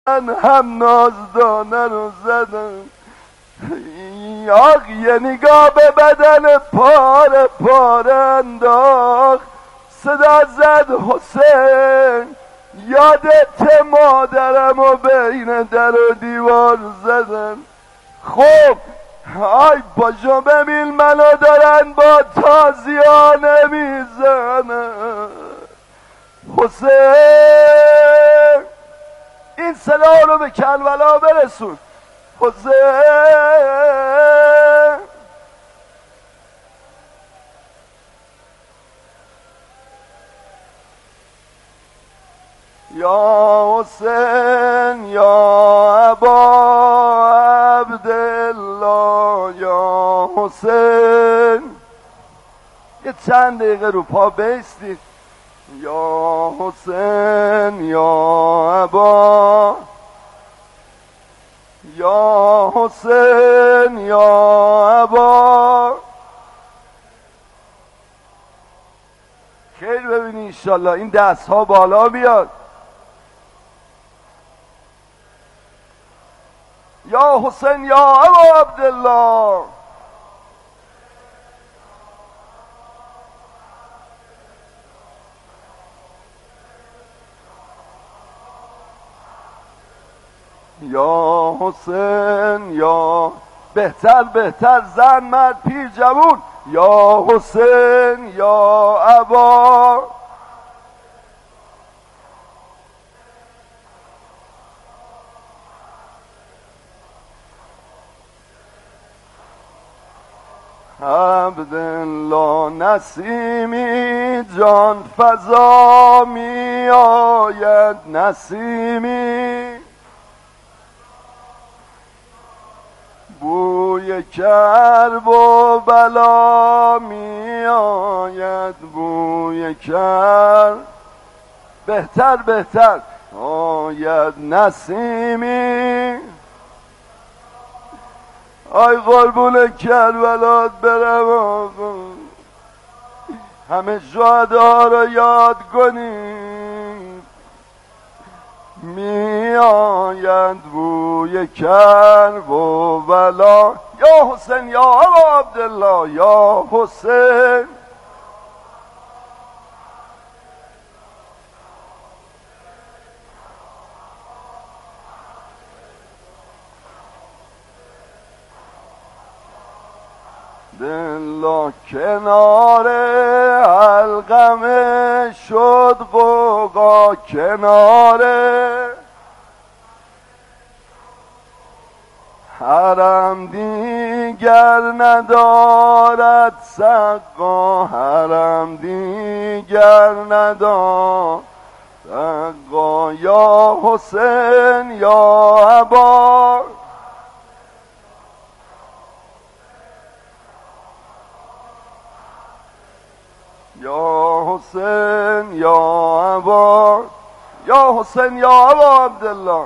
من هم نازدانه رو زدم، آق یه نگاه به بدن پاره پاره انداخت، صدا زد حسین یادت مادرم و بین در و دیوار زدن. خب آی باجا ببین منو دارن با تازیانه میزنن. حسین این صدا رو به کربلا برسون. حسین یا حسین یا ابا عبدالله یا حسین. یه چند دقیقه رو پا بیستید. یا حسین یا ابا، یا حسین یا ابا. خیر ببینی انشالله این دست ها بالا بیاد. یا حسین یا ابا عبدالله. یا حسین یا بهتر بهتر، زن مرد پیر جوون. یا حسین یا ابا، عبدالله نسیمی جان فضا می آید نسیمی، بوی کرب و بلا می آید بوی کرب. بهتر بهتر آید نسیمی. آی قربون کربلات برم آقا، همه شهدا رو یاد کنیم. می آید بوی کرب و بلا. یا حسین یا ابا عبدالله یا حسین. دلا کنار علقمه شد غوغا، کناره حرم دیگر ندارد سقا، حرم دیگر ندارد سقا. یا حسین یا ابا، یا حسین یا ابا، یا حسین یا ابا عبدالله.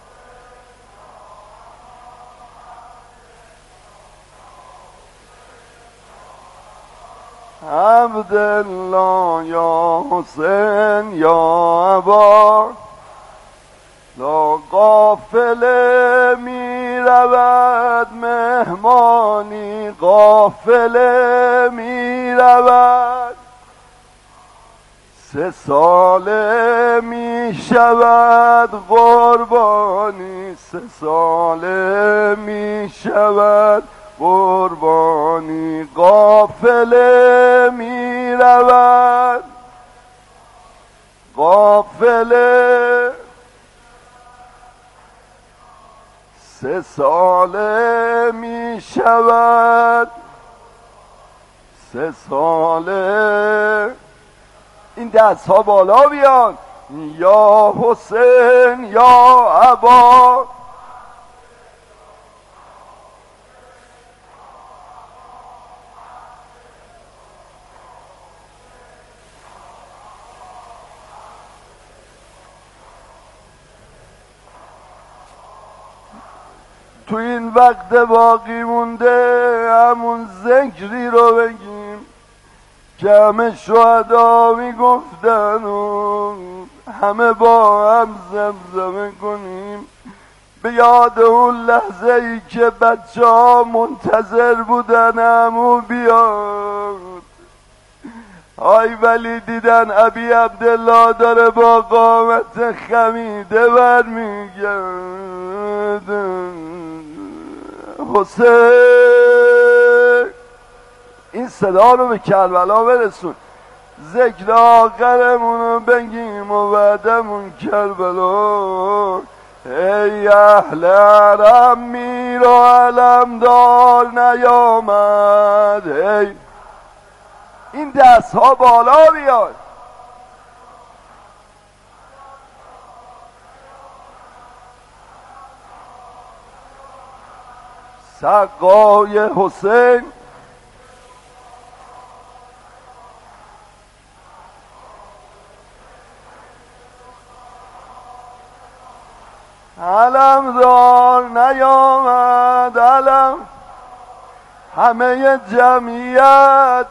عبدالله یا حسین یا ابا. لا قافله می رود مهمانی، قافله می رود 3 ساله می شود قربانی، 3 ساله می شود قربانی. قافله می رود قافله 3 ساله می شود 3 ساله. این دست ها بالا بیان. یا حسین یا ابا، تو این وقت باقی مونده همون ذکری رو بگیم که همه شهدا میگفتن همه با هم زمزمه کنیم به یاد اون لحظه ای که بچه ها منتظر بودن عمو بیاد. آی ولی دیدن ابی عبدالله داره با قامت خمیده برمیگرد. حسین این صدا رو به کربلا برسون، ذکر آخرمونو بگیم و بعدمون کربلا. ای اهل حرم میر و علمدار نیامد. ای این دست ها بالا بیاد. سقای حسین علمدار نیامد. علم همه جمعیت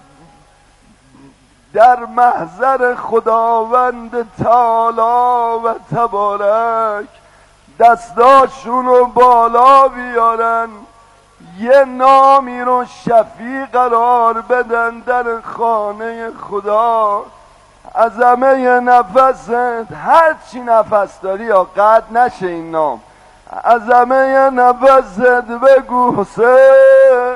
در محضر خداوند تعالی و تبارک دستاشونو بالا بیارن، یه نامی رو شفیع قرار بدن در خانه خدا. عظمه نفست، هر چی نفس داری یا قد نشه این نام. عظمه نفست بگو حسین.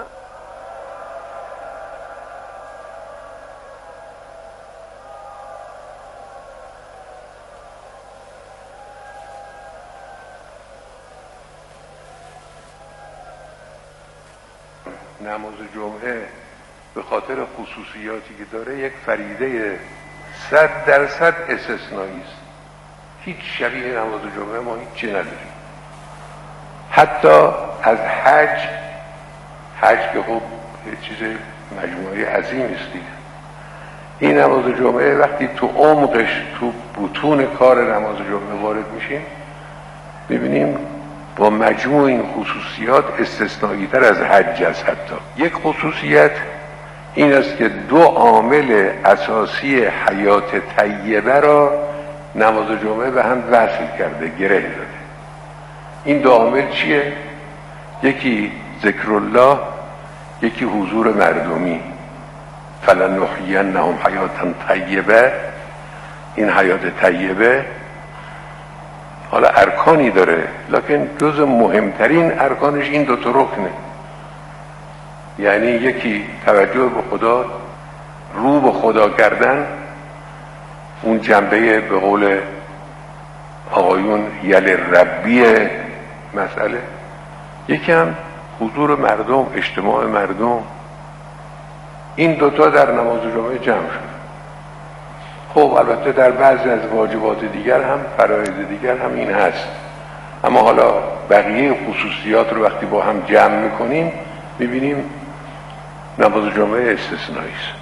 نماز جمعه به خاطر خصوصیاتی که داره یک فریده 100% استثنایی است. هیچ شبیه نماز جمعه ما هیچی نداریم. حتی از حج که خب یه چیز مجموعه عظیمی است دیگه، این نماز جمعه وقتی تو عمقش، تو بطون کار نماز جمعه وارد میشیم، میبینیم با مجموع این خصوصیات استثنایی تر از حج است. حتی یک خصوصیت این است که دو عامل اساسی حیات طیبه را نماز جمعه به هم وصل کرده، گره داده. این دو عامل چیه؟ یکی ذکر الله، یکی حضور مردمی. فلنحیینهم حیاتا طیبه. این حیات طیبه حالا ارکانی داره، لکن جز مهمترین ارکانش این دو تا رکنه. یعنی یکی توجه به خدا، رو به خدا کردن، اون جنبه به قول آقایون یل ربی مسئله. یکی هم حضور مردم، اجتماع مردم. این دوتا در نماز جمعه جمع شد. خب البته در بعضی از واجبات دیگر هم، فرایض دیگر هم این هست، اما حالا بقیه خصوصیات رو وقتی با هم جمع میکنیم میبینیم نماز جمعه استثنایی است.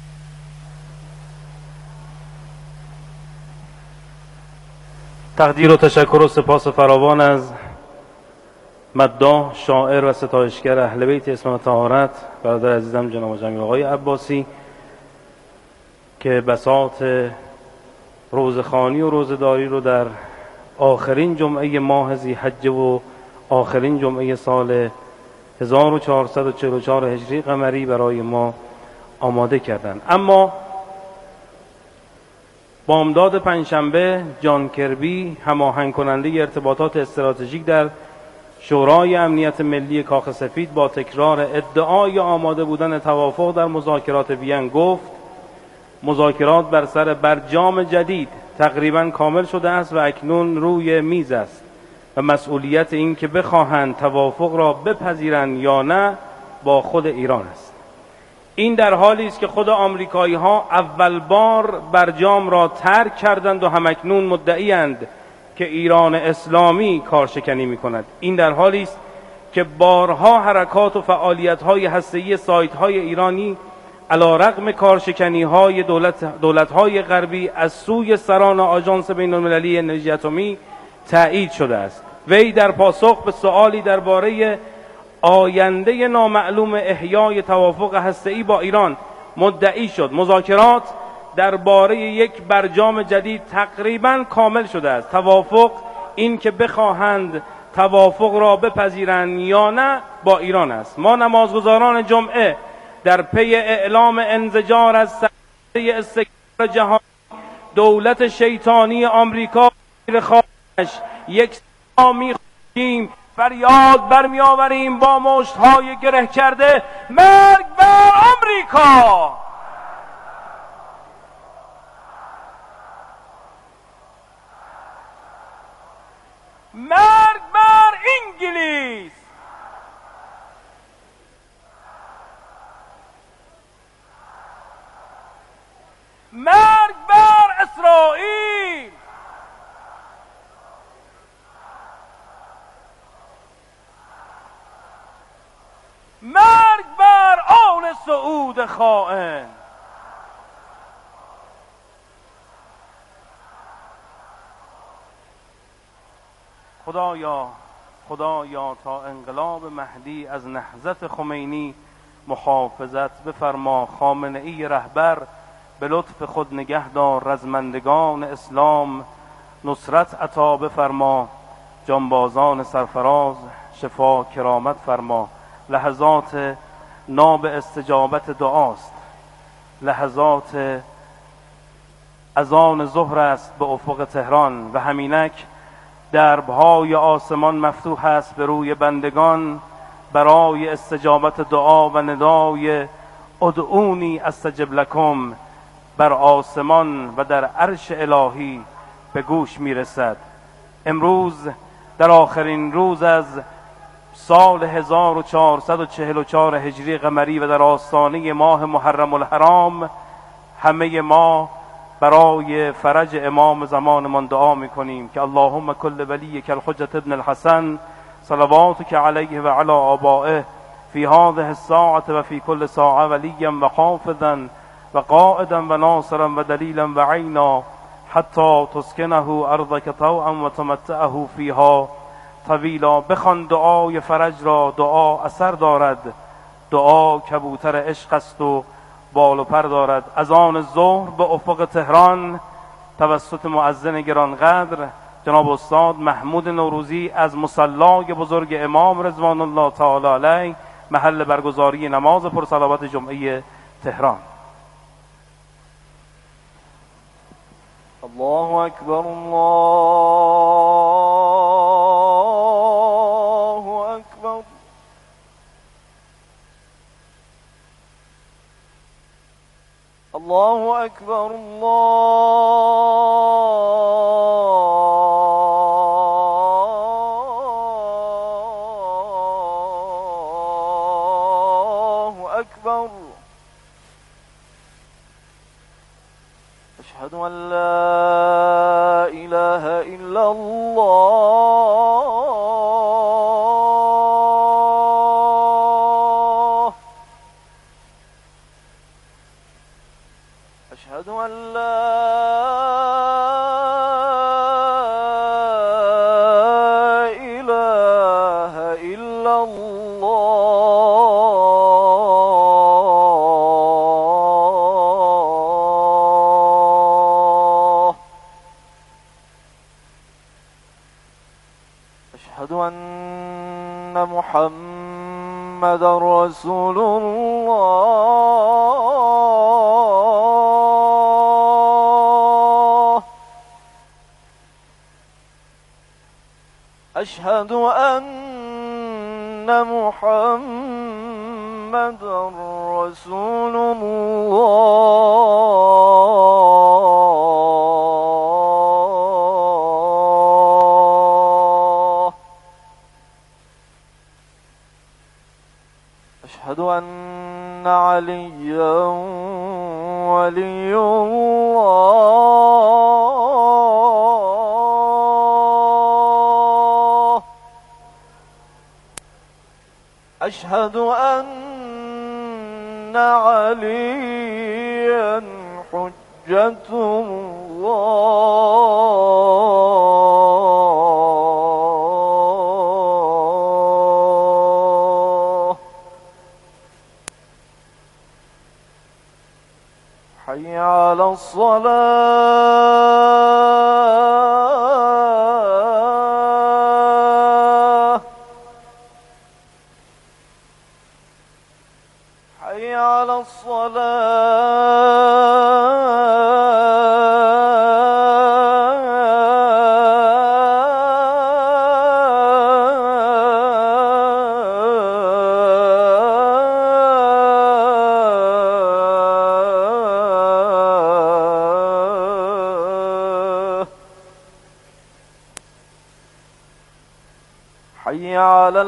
تقدیر و تشکر و سپاس فراوان از مداح، شاعر و ستایشگر اهل بیت اسم و طهارت برادر عزیزم جناب جمیل آقای عباسی که بساط روزخوانی و روزداری رو در آخرین جمعه ماه ذی‌حجه و آخرین جمعه سال 1444 هجری قمری برای ما آماده کردند. اما بامداد پنجشنبه جان کربی، هماهنگ کننده ارتباطات استراتژیک در شورای امنیت ملی کاخ سفید، با تکرار ادعای آماده بودن توافق در مذاکرات وین گفت مذاکرات بر سر برجام جدید تقریبا کامل شده است و اکنون روی میز است و مسئولیت این که بخواهند توافق را بپذیرند یا نه با خود ایران است. این در حالی است که خود آمریکایی ها اول بار برجام را ترک کردند و همکنون مدعی‌اند که ایران اسلامی کارشکنی می کند. این در حالی است که بارها حرکات و فعالیت های هسته‌ای سایت های ایرانی علیرغم کارشکنی های دولت های غربی از سوی سران آژانس بین المللی انرژی اتمی تایید شده است. وی در پاسخ به سؤالی درباره آینده نامعلوم احیای توافق هسته‌ای با ایران مدعی شد مذاکرات درباره یک برجام جدید تقریباً کامل شده است. توافق، این که بخواهند توافق را بپذیرند یا نه، با ایران است. ما نمازگزاران جمعه در پی اعلام انزجار از سرمایه استکبار جهانی، دولت شیطانی آمریکا و خارجش، یک صدا می‌خوانیم، فریاد برمی آوریم با مشت‌های گره کرده: مرگ بر آمریکا! مرگ بر انگلیس! مرگ بر اسرائیل! مرگ بر آل سعود خائن! خدایا تا انقلاب مهدی از نهضت خمینی محافظت بفرما. خامنه‌ای رهبر به لطف خود نگهدار رزمندگان اسلام نصرت عطا بفرما. جانبازان سرفراز شفا کرامت فرما. لحظات ناب استجابت دعاست، لحظات اذان ظهر است به افق تهران و همینک دربهای آسمان مفتوح است به روی بندگان برای استجابت دعا و ندای ادعونی استجب لکم بر آسمان و در عرش الهی به گوش میرسد. امروز در آخرین روز از سال 1444 هجری قمری و در آستانه ماه محرم الحرام، همه ما برای فرج امام زمانمان دعا میکنیم که اللهم کل ولیک الحجة ابن الحسن صلواتک علیه و علی آبائه فی هذه الساعة و فی کل ساعة ولیا و حافظا و قائدا و ناصرا و دلیلا و عینا حتی تسکنه ارضک طوعا و تمتعه فیها طویلا. بخوان دعای فرج را، دعا اثر دارد، دعا کبوتر عشق است و بال و پر دارد. از آن ظهر به افق تهران توسط مؤذن گرانقدر جناب استاد محمود نوروزی از مصلای بزرگ امام رضوان الله تعالی علیه، محل برگزاری نماز پرصلوات جمعه تهران. الله اکبر، الله اکبر. الله اکبر، الله اکبر. اشهد ان لا اله الا الله. اشهد ان لا اله الا الله. اشهد ان محمد رسول الله. اشهد ان محمد رسول الله. اشهد ان عليا ولي الله. اشهد ان عليا حجة الله. حي على على الصلاة حي على حي على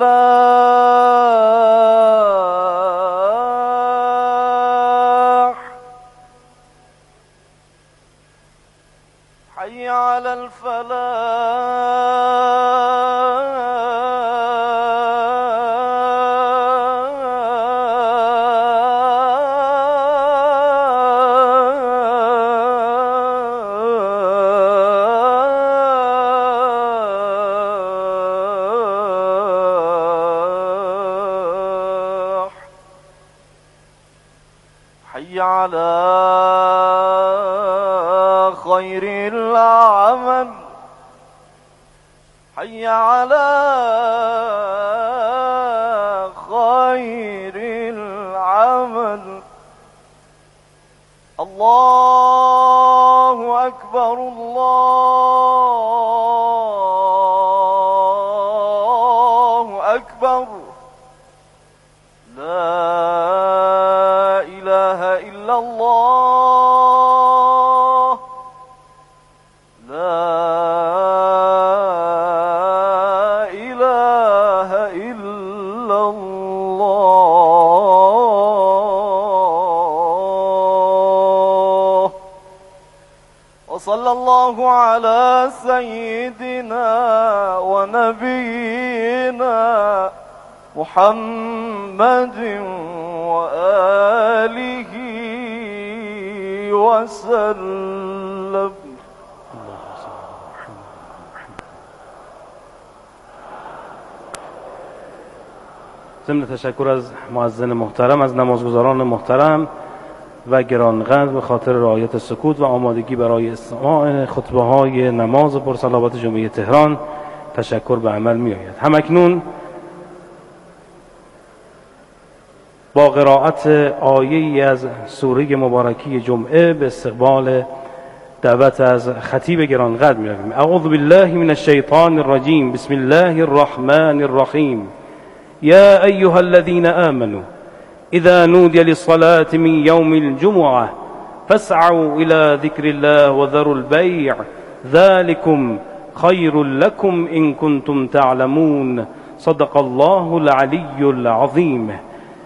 الفلاح حي على حي على خير العمل حي على خير العمل الله أكبر الله أكبر لا إله إلا الله لا إله إلا الله وصلى الله على سيدنا ونبينا محمد وآله وسلم. ضمن تشکر از مؤذن محترم، از نمازگزاران محترم و گرانقدر به خاطر رعایت سکوت و آمادگی برای استماع خطبه های نماز و پرصلوات جمعه تهران تشکر به عمل می آید. همکنون با قرائت آیه‌ای از سوره مبارکی جمعه به استقبال دعوت از خطیب گرانقدر می‌رویم. اعوذ بالله من الشیطان الرجیم. بسم الله الرحمن الرحیم. یا ایها الذین آمنوا اذا نودي للصلاة من يوم الجمعة فاسعوا إلى ذكر الله وذروا البيع ذلكم خير لكم إن كنتم تعلمون. صدق الله العلي العظيم.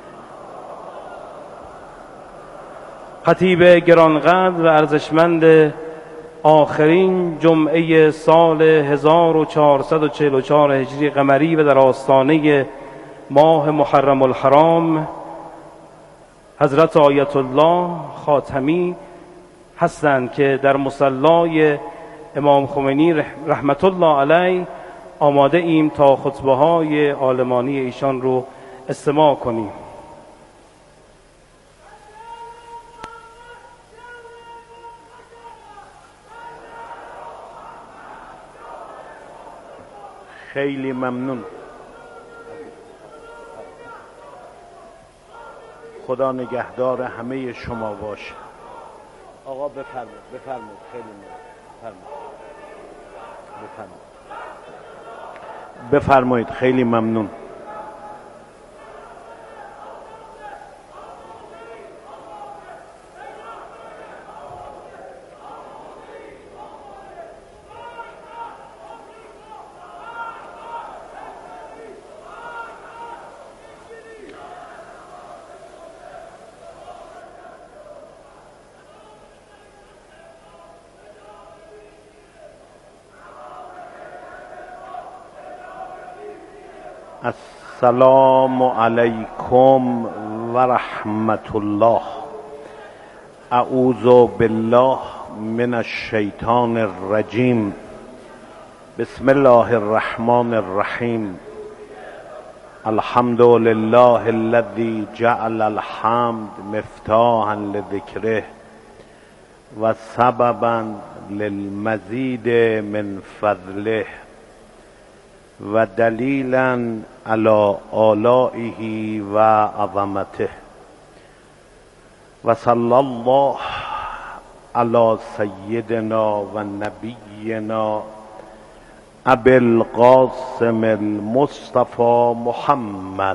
خطیب گرانقدر و ارزشمند آخرین جمعه سال 1444 هجری قمری و در آستانه ماه محرم الحرام حضرت آیت الله خاتمی هستند که در مصلای امام خمینی رحمت الله علیه آماده ایم تا خطبه های عالمانی ایشان رو استماع کنیم. خیلی ممنون. خدا نگهدار همه شما باشه. آقا بفرمایید خیلی بفرمایید خیلی ممنون. السلام علیکم و رحمت الله. اعوذ بالله من الشیطان الرجیم. بسم الله الرحمن الرحیم. الحمد لله الذي جعل الحمد مفتاحا لذکره و سببا للمزید من فضله و دلیلا علی آلائه و عظمته و صلی الله علی سیدنا و نبینا ابی القاسم المصطفى محمد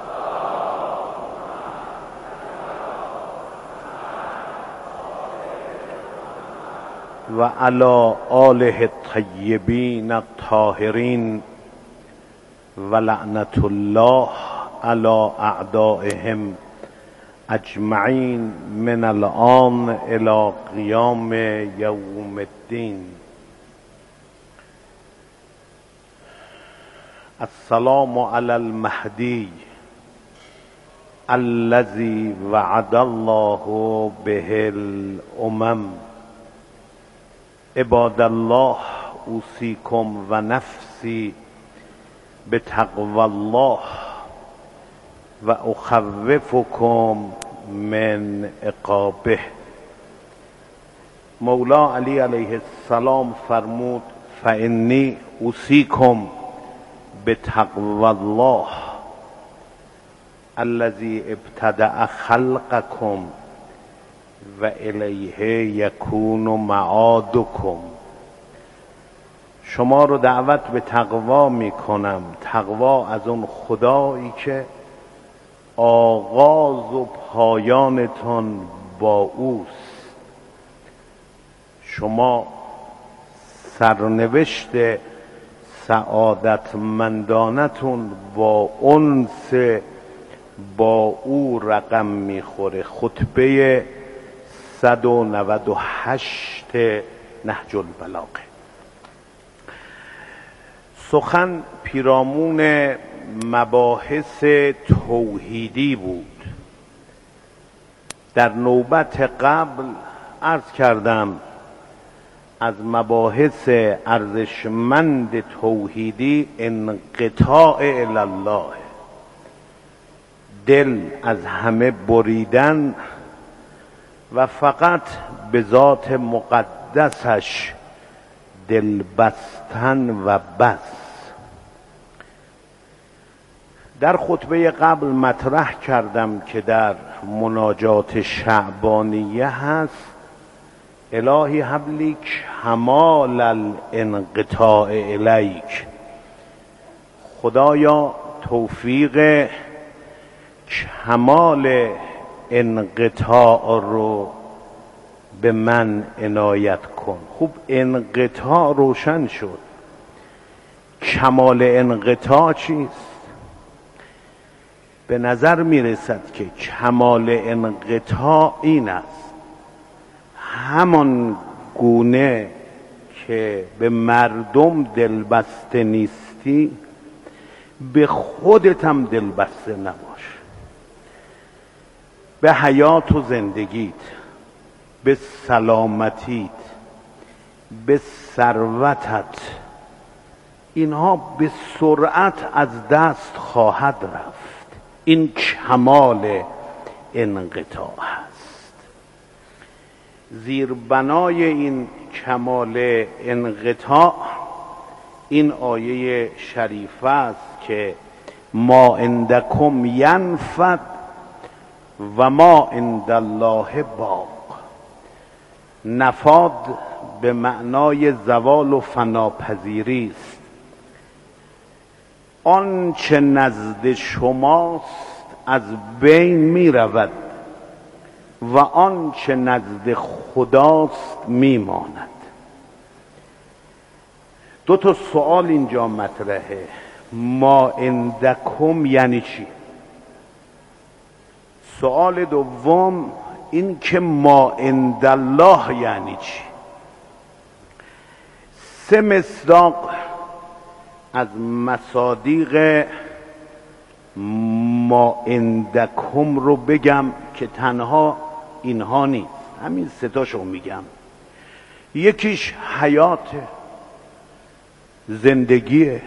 و علی آله الطیبین الطاهرین و لعنت الله علی اعدائهم اجمعین من الآن الی قیام یوم الدین. السلام علی المهدی الذی وعد الله به الامم. عباد الله اوصیکم و نفسی بتقوی الله و اخوفکم من عقابه. مولا علی علیه السلام فرمود فانی اوصیکم بتقوی الله الذی ابتدأ خلقکم و الیه یکون معادکم. شما رو دعوت به تقوا می کنم، تقوا از اون خدایی که آغاز و پایانتون با اوست. شما سرنوشت سعادتمندانتون با انس با او رقم میخوره. خطبه 198 نهج البلاغه. سخن پیرامون مباحث توحیدی بود. در نوبت قبل عرض کردم از مباحث ارزشمند توحیدی انقطاع الی الله، دل از همه بریدن و فقط به ذات مقدسش دل بستن و بس. در خطبه قبل مطرح کردم که در مناجات شعبانیه هست الهی حبلیک حمال الانقطاع الیک. خدایا توفیق کمال انقطاع رو به من عنایت کن. خوب انقطاع روشن شد. کمال انقطاع چیست؟ به نظر می رسد که کمال انقطاع این است همان گونه که به مردم دلبسته نیستی به خودت هم دلبسته نباش. به حیات و زندگیت، به سلامتیت، به ثروتت، اینها به سرعت از دست خواهد رفت. این کمال انقطاع است. زیربنای این کمال انقطاع این آیه شریفه است که ما عندکم ینفد و ما عند الله باق. نفاد به معنای زوال و فناپذیری است. آنچه نزد شماست از بین می رود و آنچه نزد خداست می ماند. دو تا سوال اینجا مطرحه. ما عندکم یعنی چی؟ سوال دوم این که ما عند الله یعنی چی؟ 3 مصداق از مصادیق ما عندکم رو بگم که تنها اینها نیست، همین 3 تاشو میگم. یکیش حیات، زندگیه،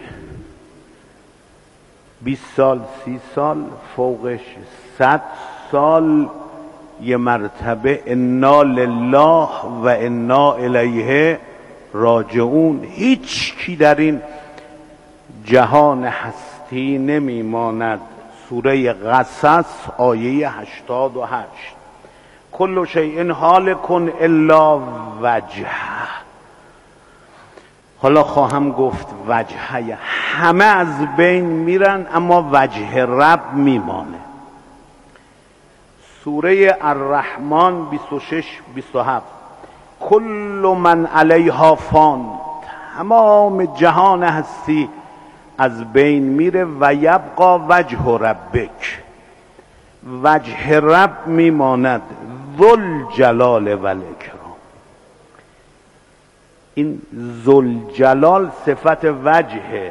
20 سال 30 سال، فوقش 100 سال یه مرتبه انا لله و انا الیه راجعون. هیچ کی در این جهان هستی نمیماند. سوره قصص آیه 88. کل شیء هالک الا وجهه. حالا خواهم گفت وجهه، همه از بین میرن اما وجه رب میمانه. سوره الرحمن 26-27 کل من علیها فان، تمام جهان هستی از بین میره و یبقا وجه ربک، وجه رب میماند، ذوالجلال و الاکرام. این ذوالجلال صفت وجهه.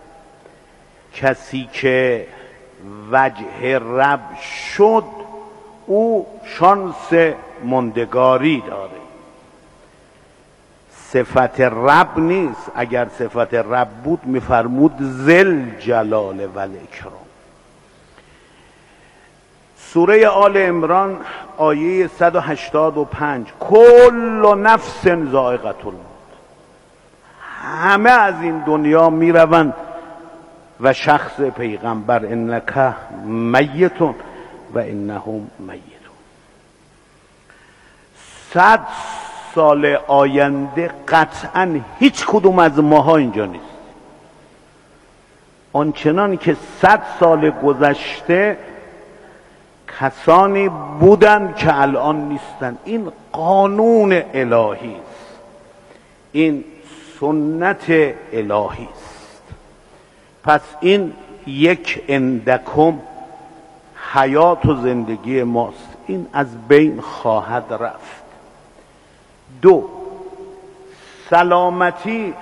کسی که وجه رب شد او شانس مندگاری داره. صفت رب نیست. اگر صفت رب بود میفرمود ذل جلال و الاکرام. سوره آل عمران آیه 185 کل نفس ذائقة الموت. همه از این دنیا میروند و شخص پیغمبر انک میت و انهم میتون. 100 سال آینده قطعا هیچ کدوم از ماها اینجا نیست. آنچنان که 100 سال گذشته کسانی بودند که الان نیستند. این قانون الهی است، این سنت الهی است. پس این یک اندکم حیات و زندگی ماست، این از بین خواهد رفت. 2 سلامتی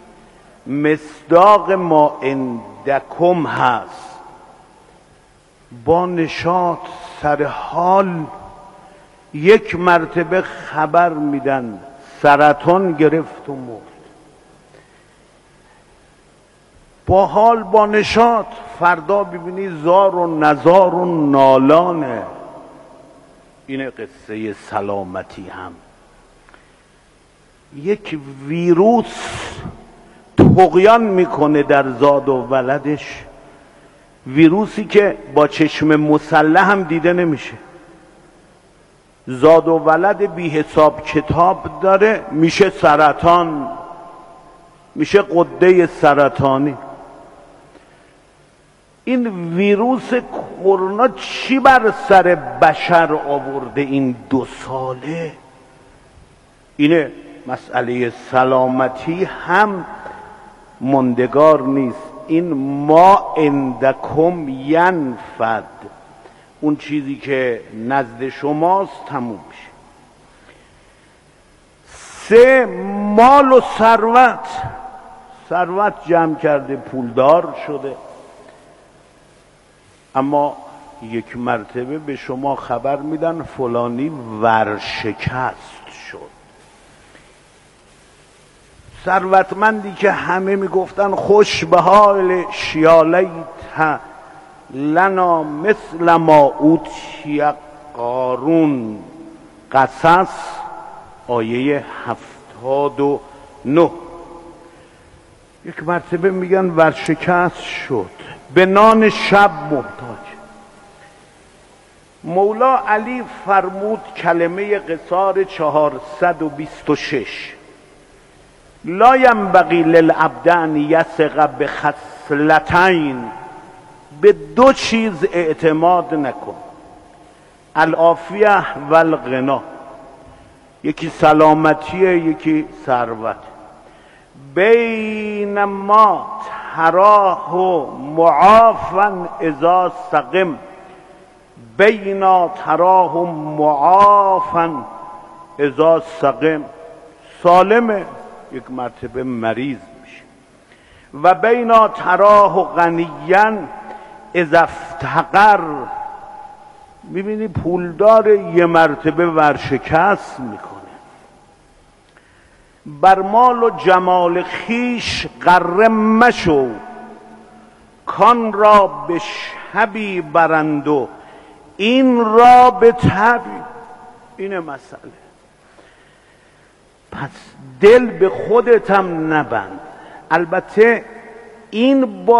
مصداق ما اندکم هست. با نشاط سر حال یک مرتبه خبر میدن سرطان گرفت و مرد. با حال با نشاط فردا ببینی زار و نزار و نالانه. این قصه سلامتی هم. یک ویروس طغیان میکنه در زاد و ولدش، ویروسی که با چشم مسلح هم دیده نمیشه. زاد و ولد بی حساب کتاب داره، میشه سرطان، میشه غده سرطانی. این ویروس کرونا چی بر سر بشر آورده این 2 ساله؟ اینه مسئله سلامتی هم ماندگار نیست. این ما عندکم ینفد، اون چیزی که نزد شماست تموم میشه. 3 مال و ثروت. ثروت جمع کرده پولدار شده، اما یک مرتبه به شما خبر میدن فلانی ورشکست شد. ثروتمندی که همه میگفتن خوش به حال شیالیت لنا مثل ما اوتی قارون. قصص آیه 79. یک مرتبه میگن ورشکست شد، به نان شب محتاج. مولا علی فرمود کلمه قصار 426 لا ینبغی للعبد ان یثق بخصلتین. به 2 چیز اعتماد نکن، العافیه و الغنا. یکی سلامتیه، یکی ثروت. بینما تراه معافا اذا سقم، بینا تراه معافا اذا سقم. سالمه یک مرتبه مریض میشه. و بینا تراه غنیا اذا افتقر، میبینی پولدار یه مرتبه ورشکست میکنه. بر مال و جمال خیش غره مشو، کان را به شبی برند و این را به تبی. اینه مسئله. پس دل به خودتم نبند. البته این با